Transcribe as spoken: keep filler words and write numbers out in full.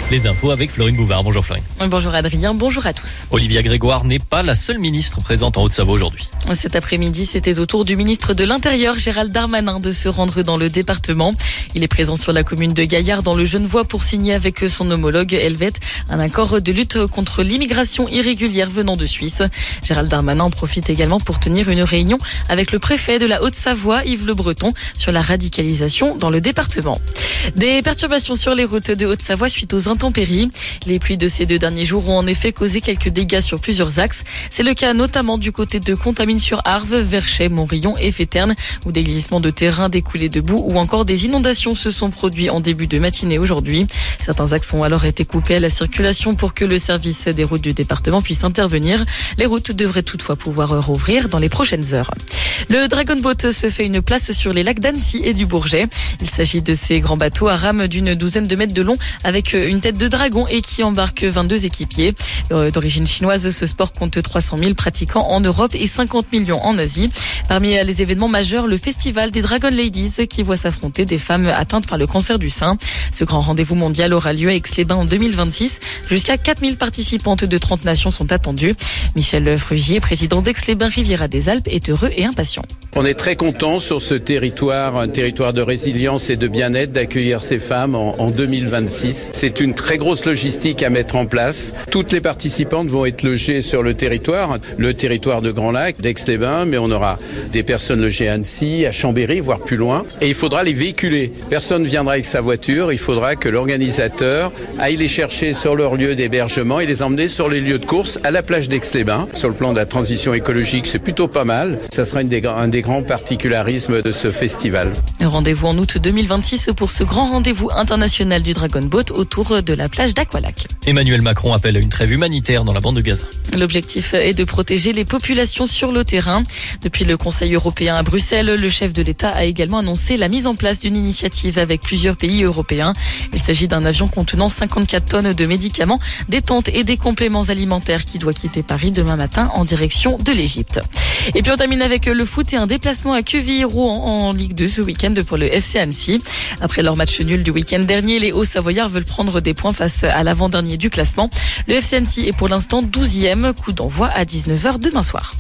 Les infos avec Florine Bouvard. Bonjour Florine. Bonjour Adrien, bonjour à tous. Olivia Grégoire n'est pas la seule ministre présente en Haute-Savoie aujourd'hui. Cet après-midi, c'était au tour du ministre de l'Intérieur, Gérald Darmanin, de se rendre dans le département. Il est présent sur la commune de Gaillard, dans le Genevois, pour signer avec son homologue helvète un accord de lutte contre l'immigration irrégulière venant de Suisse. Gérald Darmanin en profite également pour tenir une réunion avec le préfet de la Haute-Savoie, Yves Le Breton, sur la radicalisation dans le département. Des perturbations sur les routes de Haute-Savoie suite aux intempéries. Les pluies de ces deux derniers jours ont en effet causé quelques dégâts sur plusieurs axes. C'est le cas notamment du côté de Contamine-sur-Arve, Verchet, Montrion et Féterne, où des glissements de terrain, des coulées de boue ou encore des inondations se sont produits en début de matinée aujourd'hui. Certains axes ont alors été coupés à la circulation pour que le service des routes du département puisse intervenir. Les routes devraient toutefois pouvoir rouvrir dans les prochaines heures. Le Dragon Boat se fait une place sur les lacs d'Annecy et du Bourget. Il s'agit de ces grands bateaux à rame d'une douzaine de mètres de long avec une tête de dragon et qui embarque vingt-deux équipiers. D'origine chinoise, ce sport compte trois cent mille pratiquants en Europe et cinquante millions en Asie. Parmi les événements majeurs, le festival des Dragon Ladies qui voit s'affronter des femmes atteintes par le cancer du sein. Ce grand rendez-vous mondial aura lieu à Aix-les-Bains en deux mille vingt-six. Jusqu'à quatre mille participantes de trente nations sont attendues. Michel Frugier, président d'Aix-les-Bains Riviera des Alpes, est heureux et impatient. On est très content sur ce territoire, un territoire de résilience et de bien-être, d'accueillir ces femmes en, en deux mille vingt-six. C'est une très grosse logistique à mettre en place. Toutes les participantes vont être logées sur le territoire, le territoire de Grand Lac, d'Aix-les-Bains, mais on aura des personnes logées à Annecy, à Chambéry, voire plus loin. Et il faudra les véhiculer. Personne ne viendra avec sa voiture. Il faudra que l'organisateur aille les chercher sur leur lieu d'hébergement et les emmener sur les lieux de course à la plage d'Aix-les-Bains. Sur le plan de la transition écologique, c'est plutôt pas mal. Ça sera une des, un des grands particularismes de ce festival. Rendez-vous en août deux mille vingt-six pour ce grand rendez-vous international du Dragon Boat autour de la plage d'Aqualac. Emmanuel Macron appelle à une trêve humanitaire dans la bande de Gaza. L'objectif est de protéger les populations sur le terrain. Depuis le Conseil européen à Bruxelles, le chef de l'État a également annoncé la mise en place d'une initiative avec plusieurs pays européens. Il s'agit d'un avion contenant cinquante-quatre tonnes de médicaments, des tentes et des compléments alimentaires qui doit quitter Paris demain matin en direction de l'Égypte. Et puis on termine avec le foot et un déplacement à Quevilly-Rouen en Ligue deux ce week-end pour le F C Annecy. Après leur match nul du week-end dernier, les Hauts-Savoyards veulent prendre des points face à l'avant-dernier du classement. Le F C Annecy est pour l'instant douzième, coup d'envoi à dix-neuf heures demain soir.